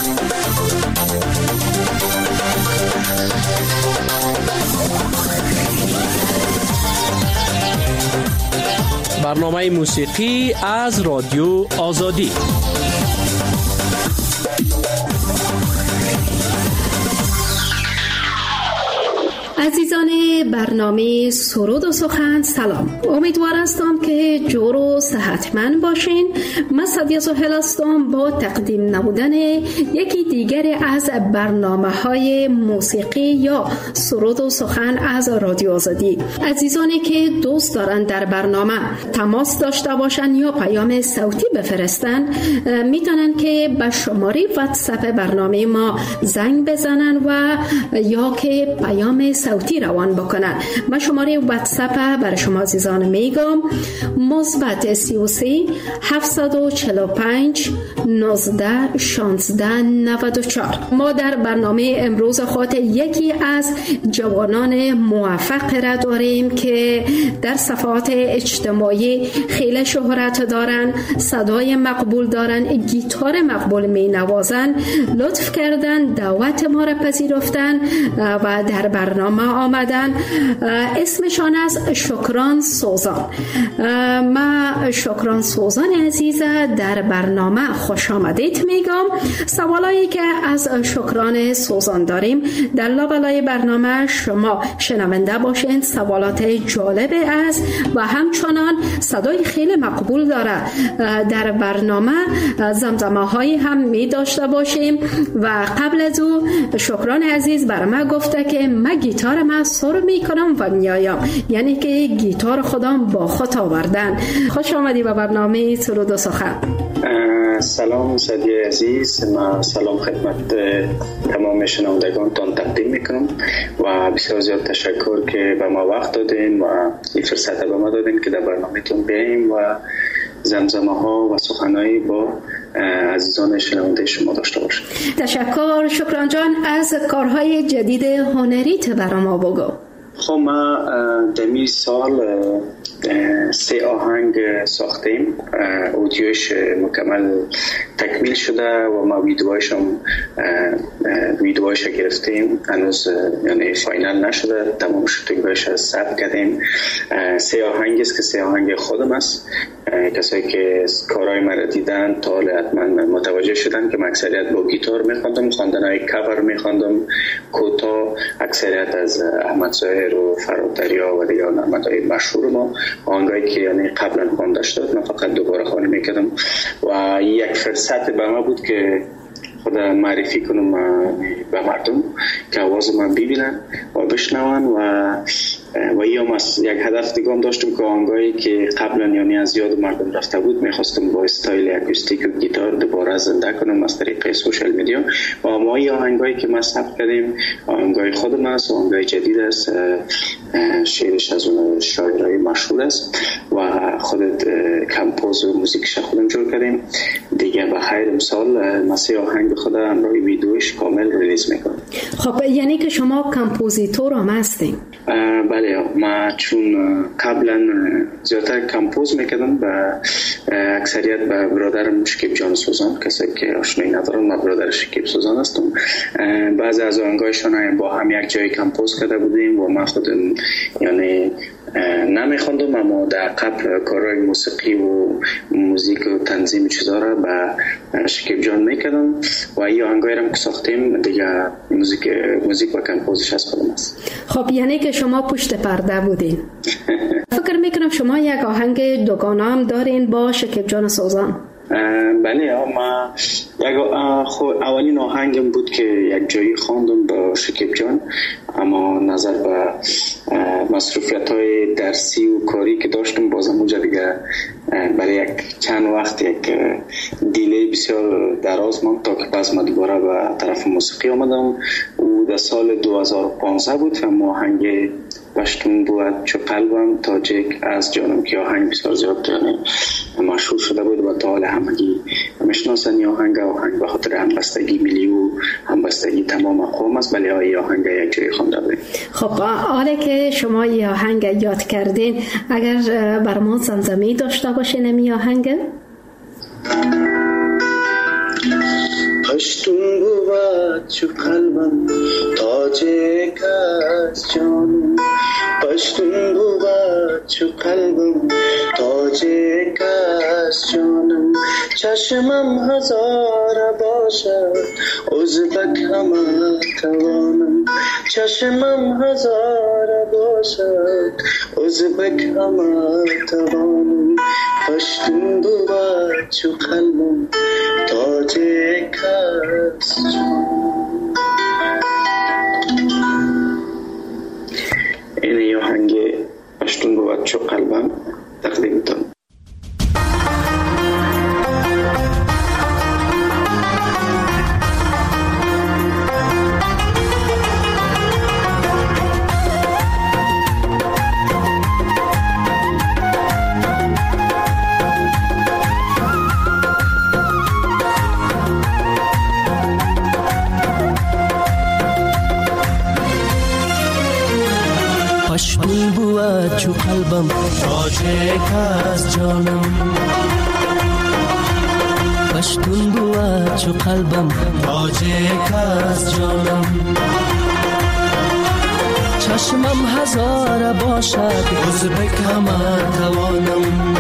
برنامه موسیقی از رادیو آزادی. عزیزان برنامه سرود و سخن سلام. امیدوار هستم که جور و صحتمند باشین. من سعدیه سهیل هستم با تقدیم نمودن یکی دیگر از برنامه‌های موسیقی یا سرود و سخن از رادیو آزادی. عزیزانی که دوست دارن در برنامه تماس داشته باشن یا پیام صوتی بفرستن میتونن که به شماره واتساپ برنامه ما زنگ بزنن و یا که پیام صوتی روان بکنن. من شماره واتساپ برای شما عزیزان میگم مثبت 33 745 19 16 94. ما در برنامه امروز خاطر یکی از جوانان موفق را داریم که در صفحات اجتماعی خیلی شهرت دارن، صدای مقبول دارن، گیتار مقبول می نوازن. لطف کردن دعوت ما را پذیرفتن و در برنامه آمدن. اسمشان از شکران سوزان. ما شکران سوزان عزیز در برنامه خوش آمدید میگم. سوالایی که از شکران سوزان داریم در لابلای برنامه شما شنونده باشین. سوالات جالب است و همچنان صدای خیلی مقبول داره. در برنامه زمزمه هایی هم می داشته باشیم و قبل از او شکران عزیز بر ما گفته که من گیتار من سر می کنم و میایم، یعنی که گیتار خودم با خود آوردن. خوش آمدی به برنامه سرود و سخن. سلام سعدیه عزیز، من سلام خدمت تمام شنوندگانتان تقدیم میکنم و بسیار زیاد تشکر که به ما وقت دادین و این فرصت به ما دادین که در برنامه‌تون بیاییم و زمزمه ها و سخنایی با عزیزان شنونده شما داشته باشیم. تشکر شکران جان. از کارهای جدید هنریت برای ما بگو. خب ما دمی سال 3 آهنگ ساختیم، اودیوش مکمل تکمیل شده و ما ویدیوهایش گرفتیم، هنوز یعنی فاینال نشده، تمام شوتینگش از ثبت کردیم. 3 آهنگ است که 3 آهنگ خودم است. کسایی که کارهای مرا دیدن تا حالا حتما متوجه شدن که من اکثریت با گیتار میخوندم، خواندنهای کاور میخوندم، کوتا، اکثریت از احمد ظاهر و فرادریا و دیگر نمادهای مشهور ما، آهنگایی که یعنی قبلا خوانده شد من فقط دوباره خوانی میکردم و یک فرصت به ما بود که خود معرفی کنم به مردم که آواز من ببینن و بشنون و ایام از یک هدف دیگه هم داشتم که آهنگایی که قبلا یعنی از یاد مردم رفته بود میخواستم با استایل اکوستیک و گیتار دوباره زنده کنم از طریق سوشال میدیا و ما این آهنگایی که ما ثبت کردیم آهنگای خودم است، آهنگای جدید است، شعرش از اون شاعرای مشهور است و خودت کمپوز و موزیکش خودم جور کردیم دیگه. به خیر امسال مسیح آهنگ خودم همراه ویدیوش کامل ریلیز میکنم. خب یعنی که شما کمپوزیتور هم هستین؟ بله، ما چون قبلا زیادتر کمپوز میکردم و اکثریت به برادرم شکیب جان سوزان، کسی که آشنایی ندارم، من برادر شکیب سوزان هستم. بعضی از آهنگایشان با هم یک جای کمپوز کرده بودیم و من خودم یعنی نمیخوندم، اما در قبل کارهای موسیقی و موزیک و تنظیم چیزا را به شکیب جان میکردم و این آهنگایی را که ساختیم دیگه موزیک و کمپوزش از خودم است. خب یعنی که شما پشت پرده بودین. فکر میکنم شما یک آهنگ دوگانه هم دارین با شکیب جان سوزان. بله، ما اولین آهنگم بود که یک جایی خواندم با شکیب جان، اما نظر به مصروفیت‌های درسی و کاری که داشتم بازم اونجا دیگه برای یک چند وقت یک دیلی بسیار دراز ماند تا که پس من دوباره به طرف موسیقی آمدم. او در سال 2015 بود و آهنگ بشتون بود چو قلبم تاجک از جانم که آهنگ بسیار زیاد مشهور شده بود و تا حال همگی میشناسن. این آهنگ به خاطر همبستگی ملی و همبستگی تمام قوم است. بله این آهنگ یک جایی خوانده بود. خب حالا که شما این آهنگ یاد کردین اگر برمان زمزمه داشته باشین این آهنگ؟ پشتون چو قلبم تاج کس جانم پشتون بود چو قلبم تاج کس جانم چشمم هزار باشد ازبک همه توانم چشمم هزار باشد ازبک همه توانم پشتون بود چو قلبم تاج کس جانم. این آهنگ پشتون بود چو قلبم تقدیم تم. پشتون بود چو قلبم تاج کس جانم پشتون بود چو قلبم تاج کس جانم چشمم هزار باشد ازبک همه توانم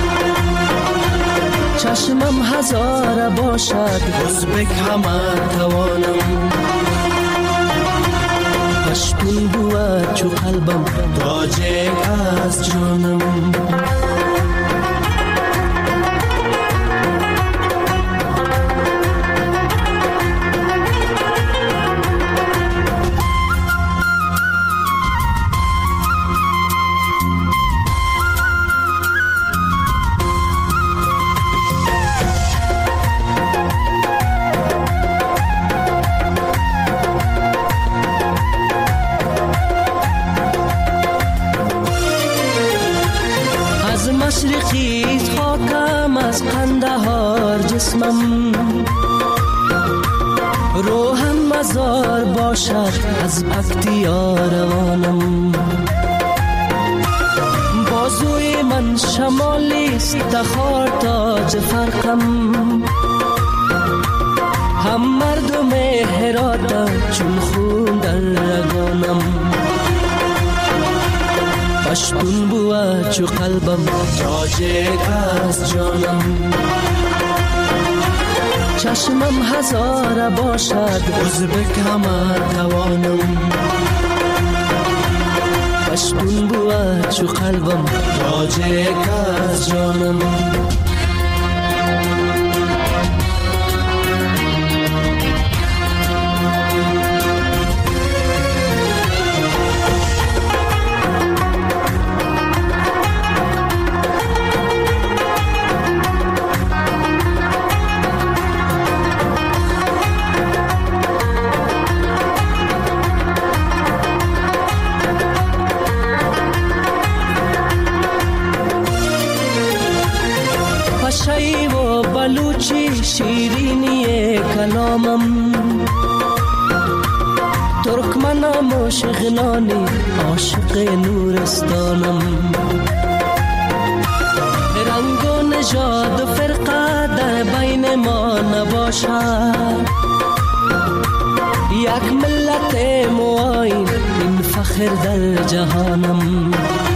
چشمم هزار باشد ازبک همه توانم پشتون بود چو قلبم تاج کس جانم مشرقی خاکم از قندهار جسمم روحم مزار باشد از بکتیا روانم بازوی من شمالیست تخار تاج فرقم هم مردم هرات چون خون در رگانم پشتون بود چو قلبم تاج کس جانم چشمم هزار باشد ازبک همه توانم پشتون بود چو قلبم تاج کس جانم شی و بلوچی شیرینی کلامم ترکمنم و شغنانی عاشق نورستانم رنگ و نژاد و فرقه در بین ما نباشد یک ملت معاین این فخر در جهانم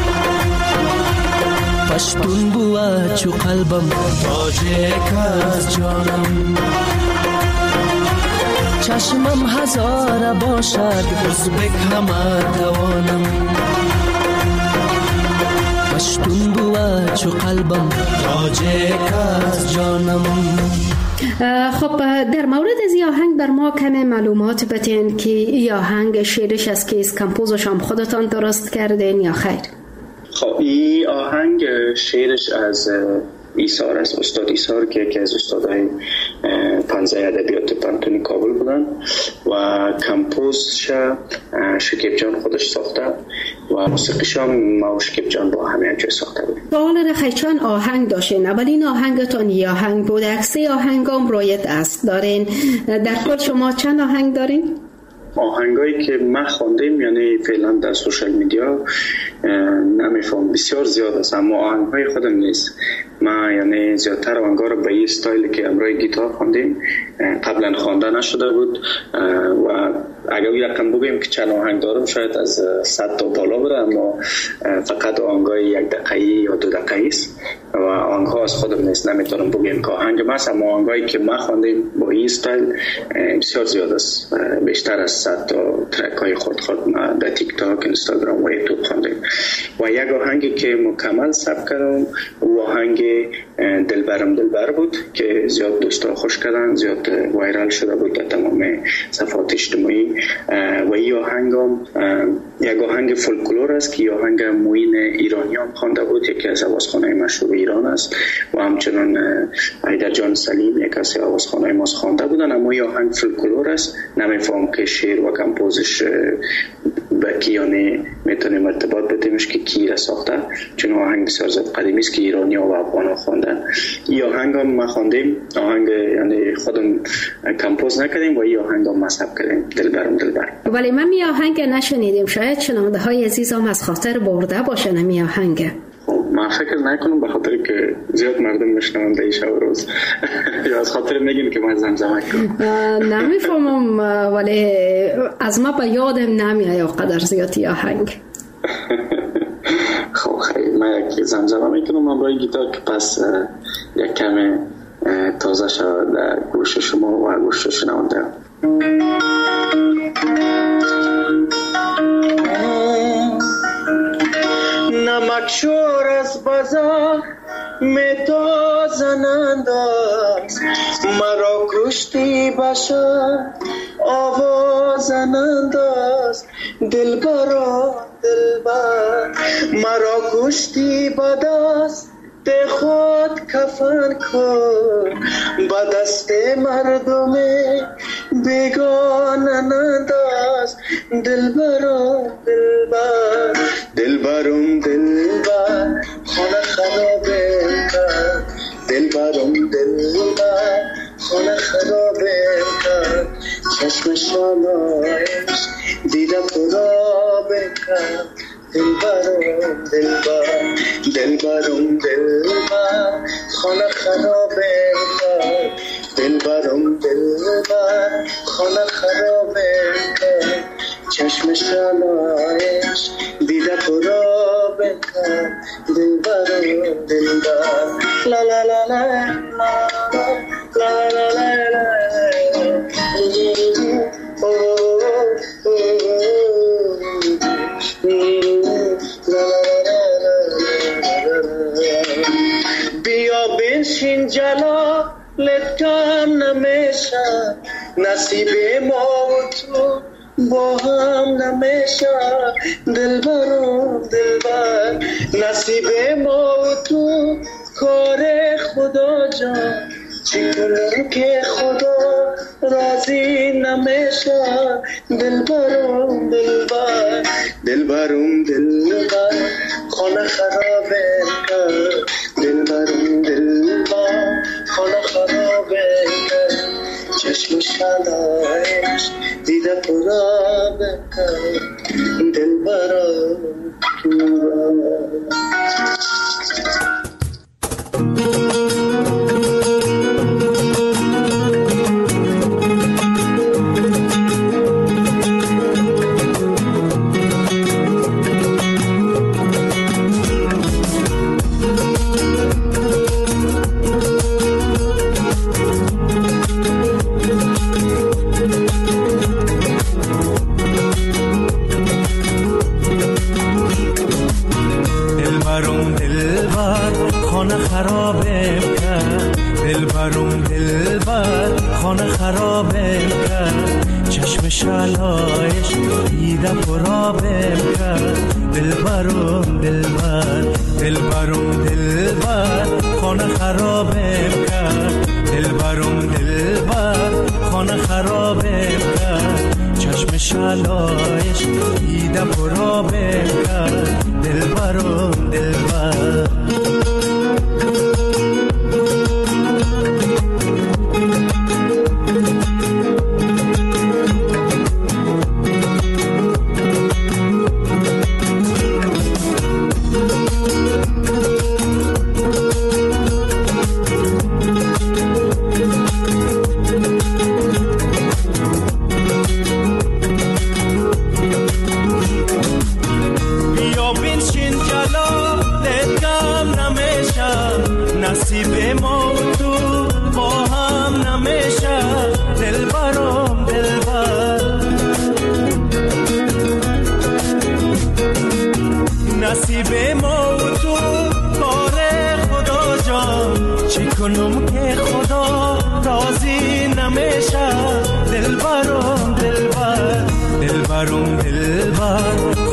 پشتون بود چو قلبم تاج کس جانم چشمم هزار باشد ازبک همه توانم پشتون بود چو قلبم تاج کس جانم. خب در مورد از این آهنگ بر ما کم معلومات بتین که این آهنگ شعرش از کیست کمپوزش هم خودتان درست کردین یا خیر؟ خب این آهنگ شعرش از ایثار است، استاد ایثار که یکی از استادای پنزه ادبیات پانتونی کابل بودن و کمپوزش شکیب جان خودش ساخته و موسیقیش هم ما و شکیب جان با همه جای ساخته بودیم. سوال رخی چند آهنگ داشتین؟ اولین آهنگتان یه آهنگ بود، 3 آهنگ هم رویت است دارین. در کل شما چند آهنگ دارین؟ آهنگایی که من خواندم یعنی فعلا در سوشال میدیا نمیفهم بسیار زیاد است، اما آهنگای خودم نیست. من یعنی زیادتر آهنگا رو به این استایلی که امروی گیتار خواندیم قبلا خوانده نشده بود و اگر یکم بگیم که چند آهنگ دارم شاید از 100 تا بالا بره، اما فقط آهنگای 1 دقیقه‌ای یا 2 دقیقه‌ای است و آهنگ‌ها از خودم نیست. نمیتونم بگم که آهنگ من است، اما آهنگایی که من خواندیم با این استایل بسیار زیاد است، بیشتر از 100 تا ترک های خود من در تیک تاک، اینستاگرام و یوتیوب خواندیم. و یک آهنگی که مکمل ثبت کردم او آهنگ دلبرم دلبر بود که زیاد دوستا خوش کردن، زیاد وایرال شده بود در تمام صفحات اجتماعی. و این آهنگ یک آهنگ فولکلور است که آهنگ موین ایرانیان خوانده بود، یکی از آوازخوان‌های مشهور ایران است و همچنان حیدر جان سلیم یک از آوازخوان‌های ما خوانده بودن. اما این آهنگ فولکلور است، نمیفهم که شعر و کمپوزش به کیانه میتونیم ارتباط بدیمش که کی را ساخته، چون آهنگ بسیار زیاد قدیمی است که ایرانی و افغان خواندن. این آهنگ هم ما خواندیم، آهنگ یعنی خودم کمپوز نکردیم و این آهنگ هم مصحب کردیم، دلبرم دلبر. ولی من می آهنگ نشنیدیم، شاید شنونده های عزیزم از خاطر برده باشن می آهنگ. من فکر نکنم به خاطر که زیاد مردم میشنون در شب روز یا از خاطر میگیم که من زمزمه کنم نمیفهمم، ولی از ما به یادم نمیاد قدر زیادی آهنگ. خب خیلی من یک زمزمه میکنم امروی گیتار که پس یک کم تازه شود در گوش شما و گوش شنونده. نمک شور از بازار میتازنند است، مرا کشتی باشد آوازنند است. دلبرا دلبر مرا کشتی بد است، ده خود کفن کن با دست مردم بیگانند است. دلبرا دلبر دلبرم دلبر خانه خرابه کرد، دلبرم دلبر خانه خرابه کرد. چشم شانایش دیده خرابه کرد. دلبرم دلبر دلبرم دلبر خانه خرابه کرد. دلبرم دلبر خانه خرابه کرد. چشم شانایش دیده خرابه کرد. دلبرم دلبر لا لا لا لا لا لا لا لا بیا بنشین جلالت کم نمیشه، نصیب ما و تو با هم نمیشه. دلبرم دلبر نصیب ما و تو کار خدا جان، چی کنم که خدا راضی نمیشه. دلبرم دلبر دلبرم دلبر خانه خرابه کرد. دلبرم دلبر خانه خرابه کرد. چشم شلایش دیده خرابه کرد. دلبرم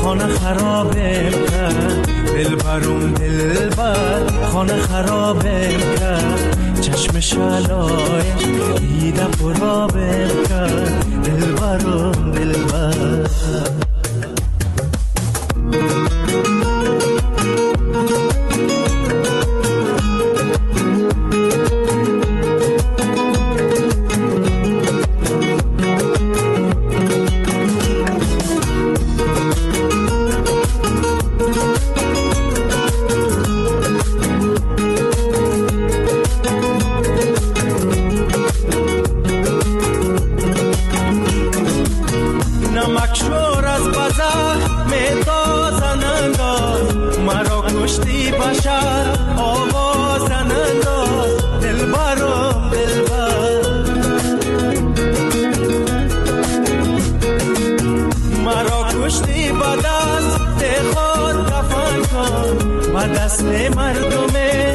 خانه خرابم کرد دلبرم دلبر خانه خرابم کرد چشم شلایش دیده پرابم کرد دلبرم دلبر دست مردم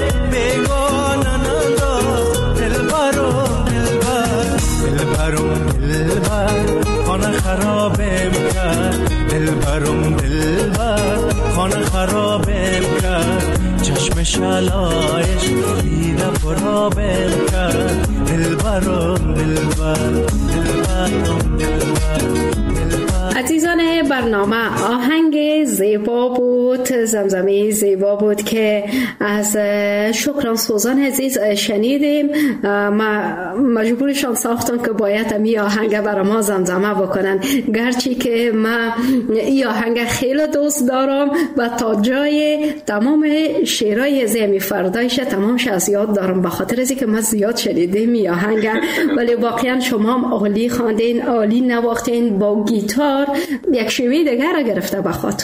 بیگانه ننداز دلبرم دلبر دلبرم دلبر خانه خرابم کرد دلبرم دلبر خانه خرابم کرد چشم شلایش دیده پرابم کرد دلبرم دلبر دلبرم دلبر. عزیزان برنامه، آهنگ زیبا بود، زمزمه زیبا بود که از شکران سوزان عزیز شنیدیم. ما مجبورشان ساختم که باید می آهنگ برای ما زمزمه بکنن، گرچه که ما این آهنگ خیلی دوست دارم و تا جای تمام شعرهای زمی فردایش تمامش از یاد دارم، به خاطر از که ما زیاد شنیدیم این آهنگ. ولی واقعا شما هم عالی خواندین، عالی نواختین، با گیتار یک شیوه دیگر را گرفته بخواد.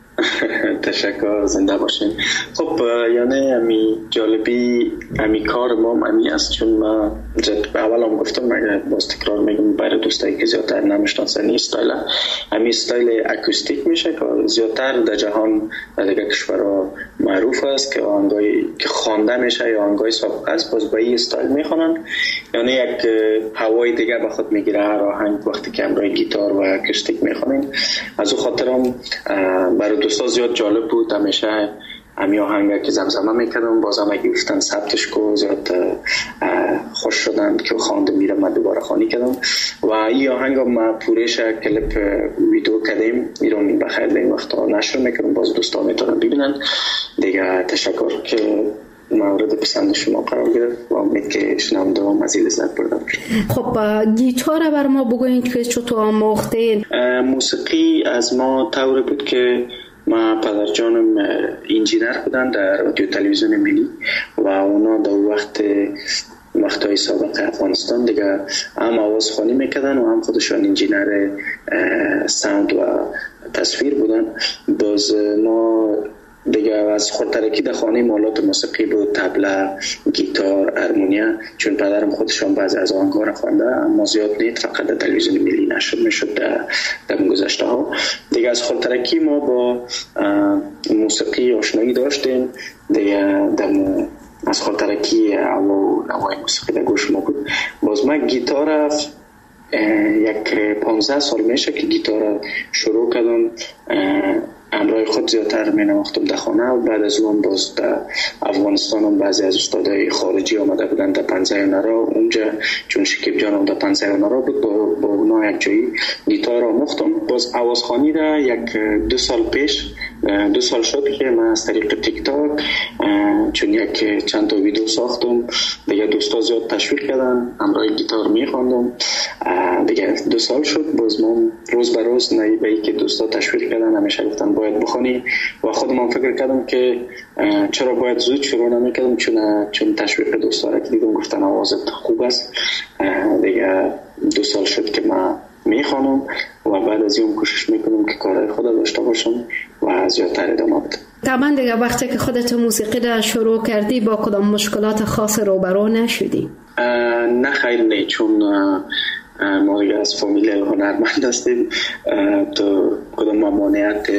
تشکر، زنده باشین. خب یعنی امی جالبی امی کار ما امی است، چون ما اول هم گفتم، مگه باز تکرار میگم برای دوستایی که زیادتر نمیشناسن، این استایل امی استایل اکوستیک میشه که زیادتر در جهان در دیگه کشورها معروف است که آهنگایی که خوانده میشه یا آهنگای سابقه است باز با این استایل میخونن، یعنی یک هوای دیگه به خود میگیره هر آهنگ وقتی که همراه گیتار و اکوستیک میخونین. از اون خاطرم برای دوستا زیاد جالب بود، همیشه امی آهنگ که زمزمه میکردم، بازم اگه گفتن ثبتش کو، زیاد خوش شدن که خوانده میرم من دوباره خوانی کردم و این آهنگ ما پورش کلیپ ویدیو کردیم، ایرانی بخیر این وقتا نشر میکردم، باز دوستان میتونن ببینن دیگه. تشکر که مورد پسند شما قرار گرفت و امید که شنونده هم از این لذت برده باشید. خب گیتار بر ما بگوین که چطور آموختین؟ موسیقی از ما طوری بود که ما پدر جانم انجینر بودن در رادیو تلویزیون ملی و اونا در وقتهای سابق افغانستان دیگه هم آواز خوانی میکردن و هم خودشان انجینر ساوند و تصویر بودن. باز ما دیگه از خودترکی در خانه مالات موسیقی بود، طبله، گیتار، هارمونیا، چون پدرم خودشان بعضی از آهنگ‌ها را خوانده، اما زیاد نیست، فقط در تلویزیون ملی نشر میشد در گذشته ها. دیگه از خودترکی ما با موسیقی آشنایی داشتیم دیگه، از خودترکی نوای موسیقی در گوش ما بود. باز من گیتار یک 15 سال میشه که گیتار شروع کردم، امرای خود زیادتر می نواختم در خانه و بعد از اون باز در افغانستان هم بعضی از استادای خارجی آمده بودن در پنزه نرا، اونجا چون شکیب جان هم در پنزه نرا بود با اونا یک جایی گیتار آموختم. باز آوازخوانی را یک 2 سال پیش 2 سال شد که من از طریق تیک تاک چون یک چند تا ویدیو ساختم دیگه، دوستا زیاد تشویق کردن، امرای گیتار می خواندم دیگه 2 سال شد. باز من روز به روز به اینکه دوستا تشویق کردن همیشه گفتن باید بخونی و خودم فکر کردم که چرا باید زود شروع نمیکردم، چون تشویق دوستا را که دیدم گفتن آوازت خوب است دیگه. 2 سال شد که من میخوانم و بعد از این کوشش میکنم که کارهای خود داشته باشم و زیادتر ادامه بدم. طبعا دیگه وقتی که خودت موسیقی را شروع کردی با کدام مشکلات خاص روبرو نشدی؟ نه خیر نه، چون ما دیگه از فامیل هنرمند هستیم، تو کدام ممانعت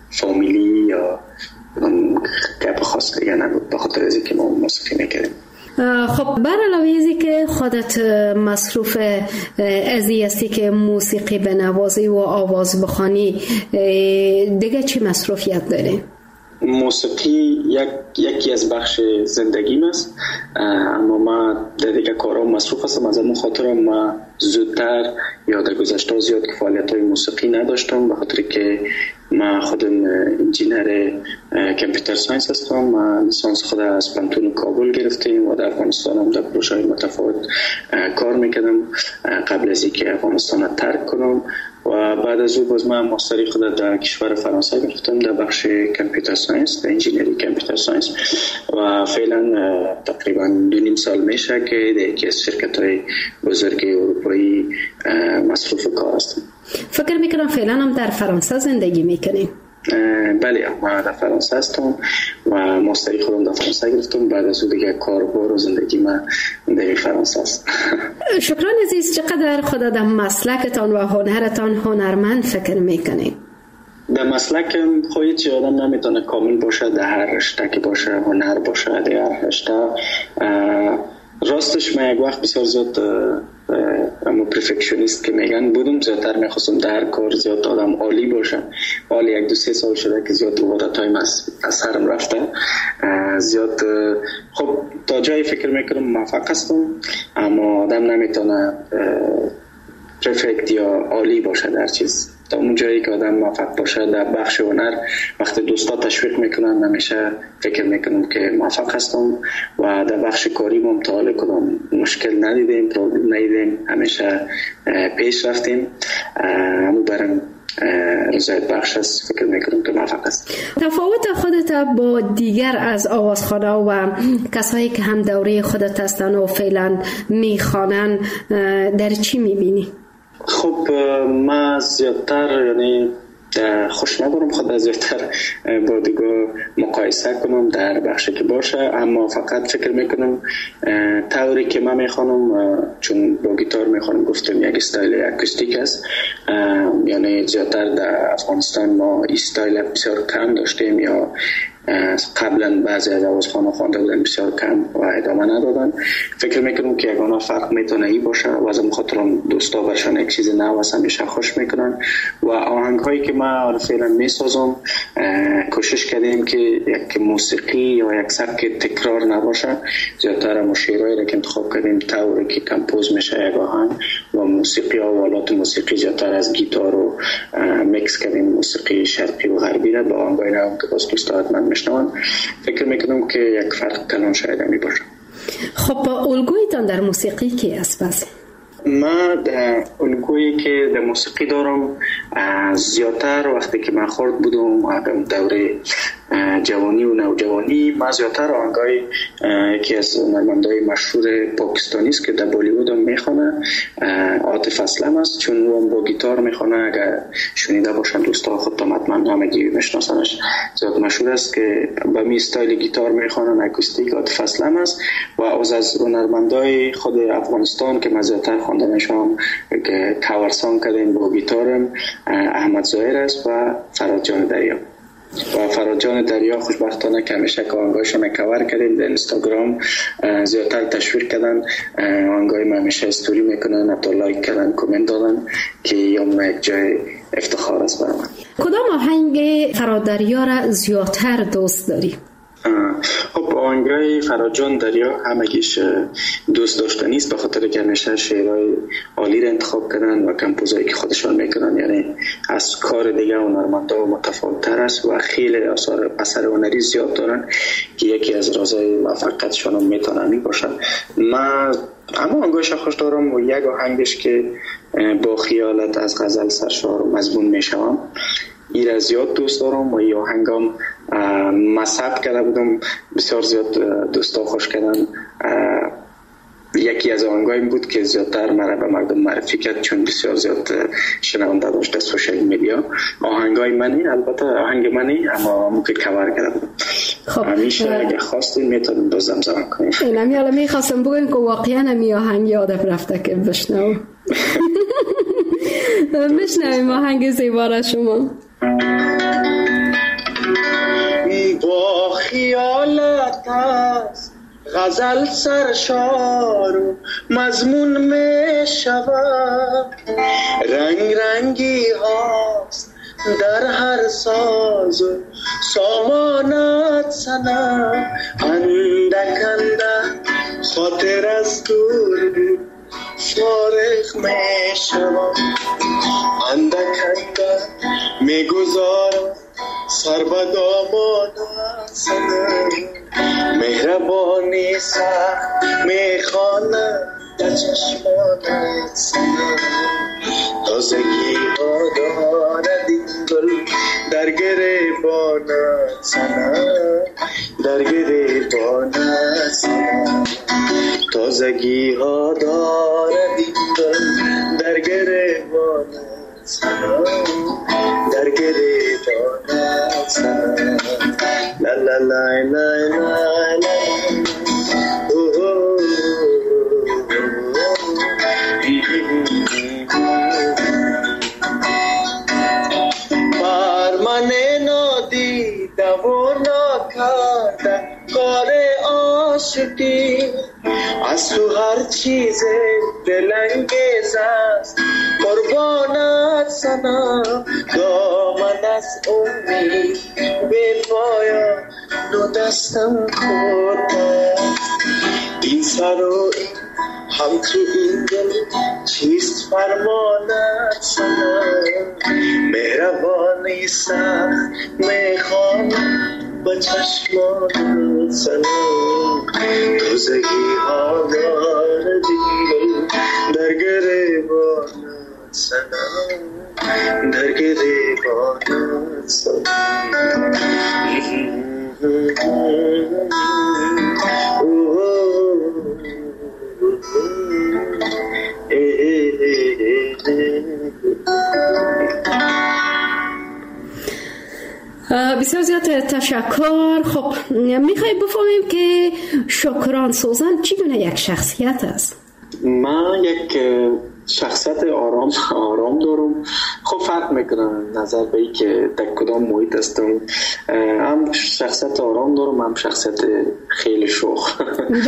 فامیلی یا گپ خاص دیگه نبود، به خاطر از اینکه ما موسیقی میکردیم. خب بر علاوه ازی که خودت مصروف ازی هستی که موسیقی بنوازی و آواز بخوانی، دیگه چی مصروفیت داری؟ موسیقی یکی از بخش زندگیم است، اما من در دیگه کارام مصروف هستم. از اون خاطر من زودتر یا در گذشته زیاد فعالیت‌های موسیقی نداشتم، به خاطر که من خودم انجینر کامپیوتر ساینس هستم. من لیسانس خود از پانتون کابل گرفتیم و در افغانستان هم در پروژه‌های متفاوت کار میکردم قبل از اینکه افغانستان را ترک کنم. و بعد از او باز من ماستری خود در کشور فرانسه گرفتم در بخش کامپیوتر ساینس، در انجینری کامپیوتر ساینس، و فعلا تقریبا 2.5 سال میشه که در یکی از شرکت‌های بزرگ اروپایی مصروف کار هستم. فکر میکنم فعلا هم در فرانسه زندگی میکنی؟ بله، من در فرانسه هستم و ماستری خودم در فرانسه گرفتم. بعد از اون دیگه کاربار و زندگی من در فرانسه است. شکران عزیز، چقدر خودت در مسلکتان و هنرتان هنرمند فکر میکنی؟ در مسلکم خواهید چه آدم نمیتونه کامل باشه، در هر رشته که باشه هنر باشه، در هر رشته. راستش من یک وقت بسیار زیاد اما پرفکشنیست که میگن بودم، زیادتر میخواستم در کار زیاد آدم عالی باشم. حالی 1-2-3 سال شده که زیاد عادت‌هایم از سرم رفته زیاد. خب تا جایی فکر میکنم موفق هستم، اما آدم نمیتونه پرفکت یا عالی باشه در چیز. تا اون جایی که آدم موفق باشه در بخش هنر، وقتی دوستا تشویق میکنن همیشه فکر میکنم که موفق هستم و در بخش کاری ممتحال کدام مشکل ندیدیم، پرابلم ندیدیم، همیشه پیش رفتیم. همون برم رضایت بخش است، فکر میکنم که موفق است. تفاوت خودت با دیگر از آوازخوان‌ها و کسایی که هم دوره خودت هستن و فعلا میخوانن در چی میبینی؟ خب من زیادتر یعنی خوش ندارم خود زیادتر با دیگه مقایسه کنم در بخشی که باشه، اما فقط فکر میکنم طوری که من میخوانم، چون با گیتار میخوانم گفتم یک استایل اکوستیک است، یعنی زیادتر در افغانستان ما استایل بسیار کم داشتیم یا قبلا بعضی از آوازخوان‌ها خوانده بودن بسیار کم و ادامه ندادن. فکر میکنم که یگانه فرق میتونه ای باشه و از اون خاطر دوستا برشان یک چیز نو همیشه خوش میکنن و آهنگ هایی که من فعلا میسازم کوشش کردیم که یک موسیقی یا یک سبک تکرار نباشه. زیادتر مشیرایی را که انتخاب کردیم طوری که کمپوز میشه یک آهنگ و موسیقی و آلات موسیقی زیادتر از گیتار رو میکس کردیم، موسیقی شرقی و غربی را با آهنگای نو که باز دوستا من میشنون. فکر میکنم که یک فرق کلان شاید همی باشه. خب الگویتان در موسیقی کی است پس؟ من الگویی که در موسیقی دارم زیادتر وقتی که من خورد بودم و دوره جوانی و نوجوانی، من زیادتر آهنگای یکی از هنرمندای مشهور پاکستانی است که در بالیوود هم میخونه، عاطف اسلم است، چون او با گیتار میخونه. اگر شنیده باشن دوستا خودم حتما همگی میشناسنش، زیاد مشهور است که با می استایل گیتار میخونه، اکوستیک. عاطف اسلم است و از هنرمندای خود افغانستان که من زیادتر خواندنشم که کاور سانگ کردن با گیتارم، احمد ظاهر است و فراد جان دریا. و فراد جان دریا خوشبختانه که همیشه که آهنگایشون کاور کردیم در اینستاگرام زیادتر تشویق کردن، آهنگای من همیشه استوری میکنن، حتی لایک کردن، کامنت دادن که یوم یک جای افتخار است برای من. کدام آهنگ فراد دریا را زیادتر دوست داری؟ خب آهنگای فراد جان دریا همگیش دوست داشتنی است، به خاطر که همیشه شعرهای عالی را انتخاب کردن و کمپوزایی که خودشان میکنن، یعنی از کار دیگه هنرمندا متفاوت تر است و خیلی اثر هنری زیاد دارن که یکی از رازهای موفقیتشان هم میتونه همین باشه. من اما آهنگایش خوش دارم و یک آهنگش که با خیالت از غزل سرشار و مضمون میشوم، این را زیاد دوست دارم و این آهنگام مصحب کرده بودم، بسیار زیاد دوستا خوش کردن. یکی از آهنگایم بود که زیادتر مرا به مردم معرفی کرد، چون بسیار زیاد شنونده داشت در سوشال میدیا. آهنگای منی، البته آهنگ منی، اما ممکن کاور کرده بودم. خب همیشه اگه خواستین میتونم دو زمزمه کنیم. اینم یالا میخواستم بگویم که واقعا همی آهنگ یادم رفته که بشنو. بشنویم آهنگ زیبا را شما. با خیالت از غزل سرشار و مضمون می شود، رنگ رنگی هاست در هر ساز و سامانت سنم، اندک اندک خاطر از دور فارغ می شود، اندک اندک می گذارم سر به دامانت سنم، مهربانی سخت می خوانم در چشمانت سنم، تازگی ها دارد این گل در گریبانت سنم، در گریبانت سنم، تازگی ها دارد این گل در گریبانت سنم، در گریبانت سنم، لا لا لا لا لا لا از تو هر چیز دلانگیز است قربانت سنم، دامن از امید به پایان دو دستم خورده، این سر و این هم تو این دل چیست فرمانت سنم، مهربانی سخت میخوانم با چشمانت سنم، تازگی ها دارد این در گریبانت سنم، در گریبانت سنم. بسیار زیاد تشکر. خب میخوایی بفهمیم که شکران سوزن چی گونه یک شخصیت است؟ من یک شخصیت آرام دارم. خب فرق میکنم نظر به ای که در کدام محیط هستم. هم شخصیت آرام دارم، هم شخصیت خیلی شوخ.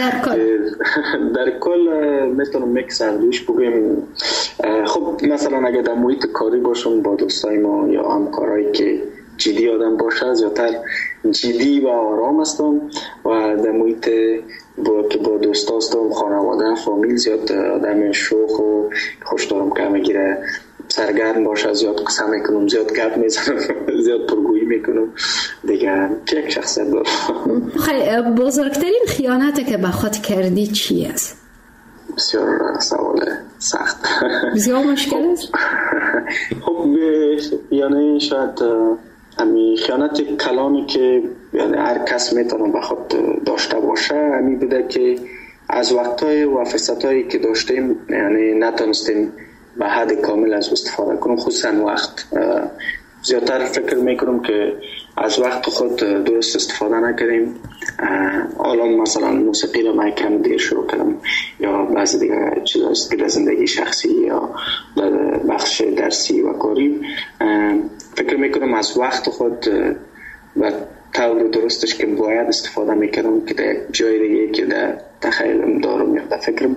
در کل میتونم میکس روش بگویم. خب مثلا اگه در محیط کاری باشم با دوستای ما یا همکارایی که جدی آدم باشه، زیادتر جدی و آرام هستم، و در محیط که با دوستا هستم، خانواده، فامیل، زیاد آدم شوخ و خوش دارم که همه گیره سرگرم باشه، زیاد قصه میکنم، زیاد گپ میزنم، زیاد پرگویی میکنم دیگه. یک شخصیت دارم. خیلی بزرگترین خیانتی که به خود کردی چی است؟ بسیار سوال سخت، بسیار مشکل است. خب یعنی شاید همین خیانت کلانی که یعنی هر کس میتونه به خود داشته باشه، همین بوده که از وقتهای و فرصتهایی که داشتیم یعنی نتونستیم به حد کامل از استفاده کنیم. خصوصا وقت، زیادتر فکر میکنم که از وقت خود درست استفاده نکردیم. الان مثلا موسیقی رو من کم دیر شروع کردم، یا بعضی دیگه چیزاست که در زندگی شخصی یا در بخش درسی و کاری، فکر میکنم از وقت خود و طور درستش که باید استفاده میکنم که در جای دیگه که در تخیلم دارم یا در فکرم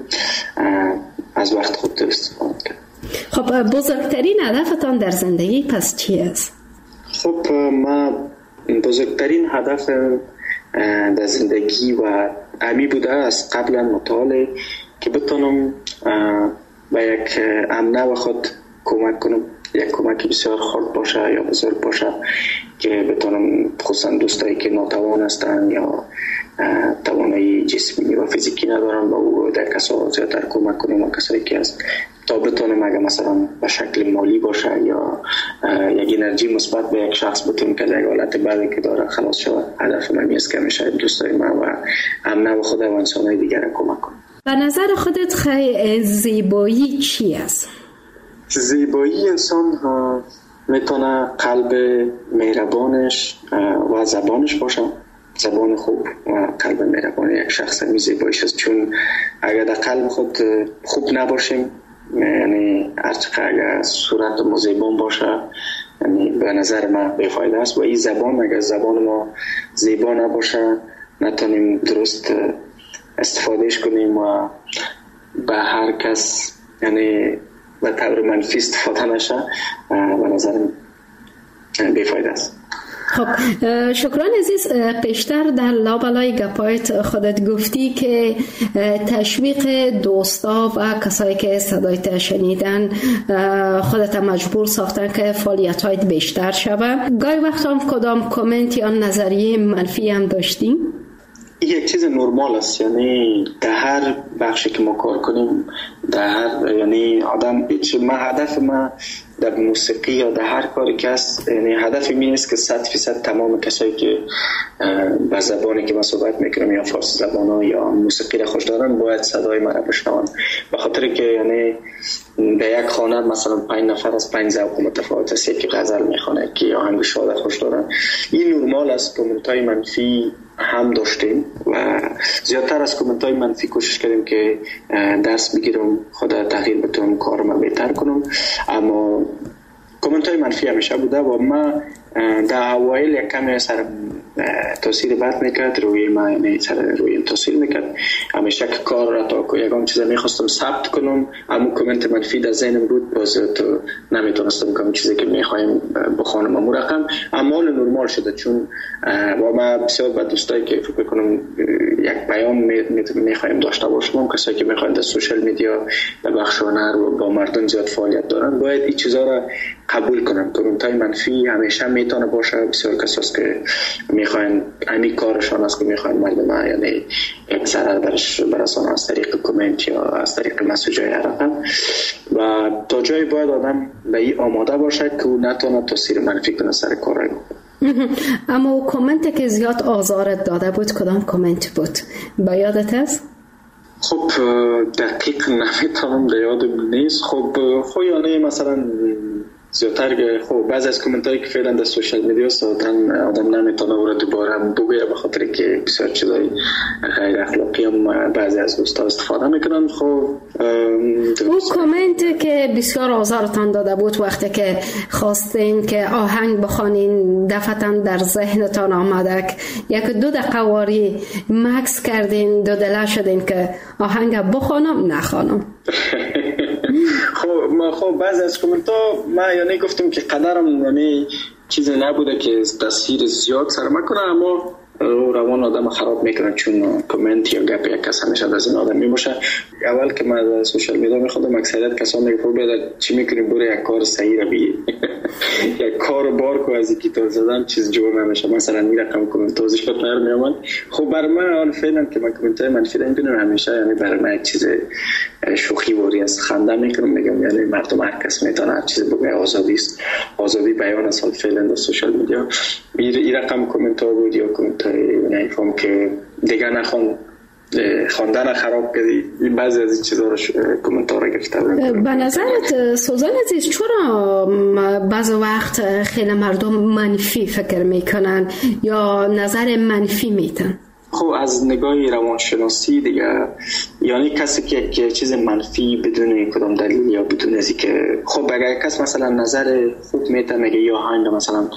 از وقت خود استفاده کنم. خب بزرگترین هدفتان در زندگی پس چی است؟ خب من بزرگترین هدف در زندگی و امی بوده از قبلا مطالعه که بتونم به یک امنه خود کمک کنم، یک کمک بسیار خرد باشه یا بزرگ باشه که بتونم خصوصا دوستایی که ناتوان هستن یا توانایی جسمی و فیزیکی ندارن با او در کسا زیادتر کمک کنم، و کسایی که هست تا بتونم اگه مثلا به شکل مالی باشه یا یک انرژی مثبت به یک شخص بتونم که در حالت بعدی که داره خلاص شود. هدف من است که همیشه دوستای من و امنه و خود و انسانای دیگر کمک کنم. به نظر خودت زیبایی چی است؟ زیبایی انسان میتونه قلب مهربانش و زبانش باشه. زبان خوب و قلب مهربان یک شخص زیباییش است، چون اگر در قلب خود خوب نباشیم، یعنی هرچقدر اگر صورت ما زیبان باشه، یعنی به نظر من بیفایده است. و این زبان اگر زبان ما زیبا نباشه، نتونیم درست استفادهش کنیم و به هر کس یعنی به طور منفی استفاده نشه، به نظرم بیفایده است. خب شکران عزیز، پیشتر در لابلای گپایت خودت گفتی که تشویق دوستا و کسایی که صدایت شنیدن خودت مجبور ساختن که فعالیت‌هایت بیشتر شوه. گاهی وقت هم کدام کامنت یا نظریه منفی هم داشتیم؟ یک چیز نرمال است، یعنی در هر بخشی که ما کار کنیم، در هر یعنی آدم هدف ما در موسیقی یا در هر کاری که است، یعنی هدف این است که 100% تمام کسایی که به زبانی که ما صحبت میکنم یا فارسی زبان یا موسیقی را خوش دارن باید صدای ما را بشنون. به خاطر که یعنی در یک خانه مثلا 5 نفر از 5 ذوق متفاوت است، یکی غزل میخونه، یکی آهنگ شاد خوش دارن. این نرمال است. کامنت‌های منفی هم داشتیم و زیادتر از کامنت‌های منفی کوشش کردیم که درس بگیرم، خدا تغییر بدم، کارم بهتر کنم. اما کامنت‌های منفی همیشه بوده و ما در اوایل یک کمی سر تاثیر بد میکرد روی ما، یعنی سر روی تاثیر میکرد. همیشه که کار را تا یکم چیزا میخواستم ثبت کنم، اما کامنت منفی در ذهنم بود، باز تو نمیتونستم کنم چیزی که میخوایم بخوانم امو رقم. اما نرمال شده، چون با ما بسیار با دوستایی که فکر کنم یک پیام میخوایم داشته باشم، کسایی که میخواین در سوشال میدیا در بخش هنر و با مردم زیاد فعالیت دارن، باید این چیزا را قبول کنن. کامنت‌های منفی همیشه میتونه باشه. بسیار کساست که میخواین همین کارشان است که میخواین مردم یعنی یک ضرر برسانه از طریق کامنت یا از طریق مسیج‌های رقم، و تا جایی باید آدم به این آماده باشه که او نتونه تاثیر منفی کنه سر کارای ما. اما کامنت که زیاد آزارت داده بود کدام کامنت بود؟ با یادت است؟ خب دقیق نمیتونم در یادم نیست. خب یعنی مثلا زیادتر خب بعضی از کامنت‌هایی که فعلا در سوشال میدیا ساختن آدم نمیتونه اون رو دوباره بگویه، به خاطر که بسیار چیزای غیر اخلاقی هم بعضی از دوستا استفاده میکنن. خب اون کامنت که بسیار آزارتان داده بود وقتی که خواستین که آهنگ بخوانین، دفعتاً در ذهنتان آمده یک 2 دقیقه واری مکس کردین، دو دله شدین که آهنگ بخوانم نخوانم. خب بعضی از کامنت‌ها ما یعنی گفتیم که قدرم یعنی چیزی نبوده که تاثیر زیاد سر ما کنه، اما روان آدم خراب میکنه، چون کامنت یا گپ یک کس همیشه از این آدم میباشه. اول که من در سوشال میدیا میخوادم اکثریت کسا میگه چی میکنیم برو یک کار صحیح رو بگی، یک کار بار کو از اینکه تو زدن چیز جور نمیشه. مثلا میرقم کامنت توضیحات نمیامد. خب برای من فعلا که من کامنت منفی نمیبینم، همیشه یعنی برای من چیز شوخی واری است، خنده میکنم، میگم یعنی مردم هر کس میتونه هر چیز بگه، آزادی است، آزادی بیان است. فعلا در سوشال میدیا این رقم کامنت ها بود یا کامنت های فهم که دیگه نخوان خواندن خراب کردی، این بعضی از این چیزا رو کامنت ها رو گرفته بودن. به نظرت سوزان عزیز چرا بعض وقت خیلی مردم منفی فکر میکنن یا نظر منفی میتن؟ خب از نگاه روانشناسی دیگه، یعنی کسی که یک چیز منفی بدون کدام دلیل یا بدون از اینکه خب اگر کس مثلا نظر خوب میتونه میگه یا آهنگ مثلا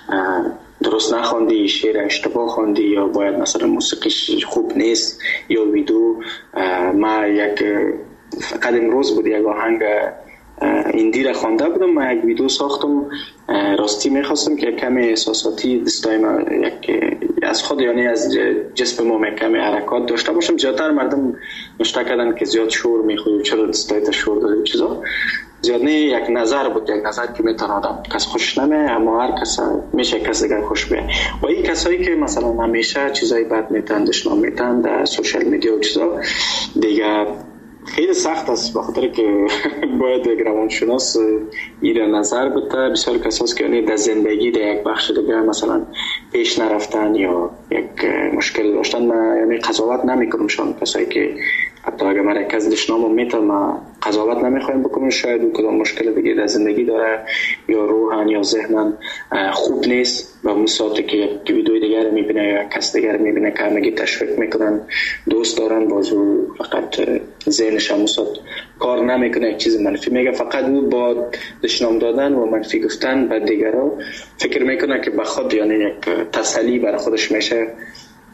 درست نخوندی، شعر اشتباه خوندی، یا باید مثلا موسیقیش خوب نیست، یا ویدیو ما یک فقط امروز بود یک آهنگ ایندی را خوانده بودم، ما یک ویدیو ساختم، راستی میخواستم که کمی احساساتی دستای ما یک از خود یعنی از جسم ما کمی حرکات داشته باشم. زیادتر مردم نشته کردن که زیاد شور میخوری، چرا دستایت شور داری چیزا. زیاد نه یک نظر بود، یک نظر که میتونه آدم کس خوش نمه، اما هر کس میشه کس دیگر خوش بیه. و این کسایی که مثلا همیشه چیزای بد میتن دشنام میتن در سوشال میدیا و چیزا دیگه خیلی سخت است، بخاطر که باید یک روانشناس این نظر بده. بسیار کساست که در زندگی در یک بخش دیگه مثلا پیش نرفتن یا یک مشکل داشتن، من یعنی قضاوت نمیکنم شان کسایی که حتی اگر مرکز دشنامو میتونم ما قضاوت نمیخوایم بکنم، شاید اون کدام مشکل دیگه در زندگی داره یا روحن یا ذهنن خوب نیست و اون ساعتی که یک ویدیوی دیگر میبینه یا کس دیگر میبینه که همگی تشویق میکنن، دوست دارن، بازو فقط ذهنش هم کار نمیکنه، یک چیز منفی میگه، فقط او با دشنام دادن و منفی گفتن به دیگرها فکر میکنه که به خود یعنی یک تسلی برای خودش میشه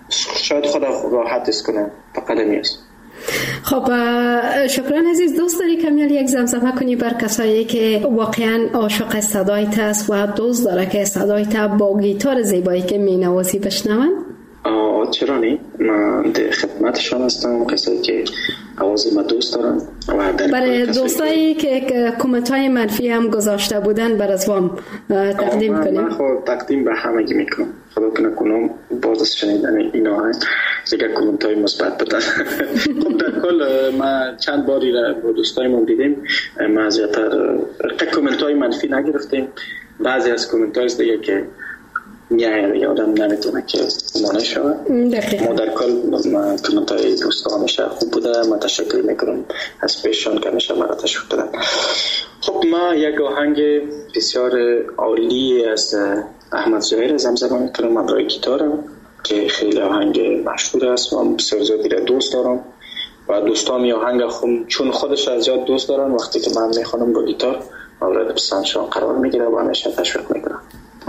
شاید خود راحت است کنه. فقط همیست. خب شکران عزیز. دوست داری کمیل یک زمزمه کنی بر کسایی که واقعا عاشق صدایت است و دوست داره که صدایت با گیتار زیبایی که می نوازی بشنون؟ چرا نی؟ من در خدمتشان هستم، کسایی که آواز ما دوست دارن. برای دوستایی که کامنت های منفی هم گذاشته بودن بر از وام تقدیم کنیم. من خود تقدیم به همگی میکنم. خدا کنه کنم باز از شنیدن اینا هست دیگه کامنت های مثبت بدن. خب در کل ما چند باری را با دوستای ما دیدیم، ما زیادتر کامنت های منفی نگرفتیم. بعضی از کامنت های دیگه که میایه آدم نمیتونه که مانع شود. ما در کل کامنت های دوستان همیشه خوب بوده. ما تشکر میکنم از پیشان که همیشه مرا تشویق دادن. خب ما یک آهنگ بسیار عالی از احمد ظاهر زمزمه میکنم برای گیتارم که خیلی آهنگ مشهور است و بسیار زیادی را دوست دارم و دوستان می آهنگ چون خودش از زیاد دوست دارن، وقتی که من میخوانم با گیتار مورد پسندشان قرار میگیره و همیشه تشویق میکنم.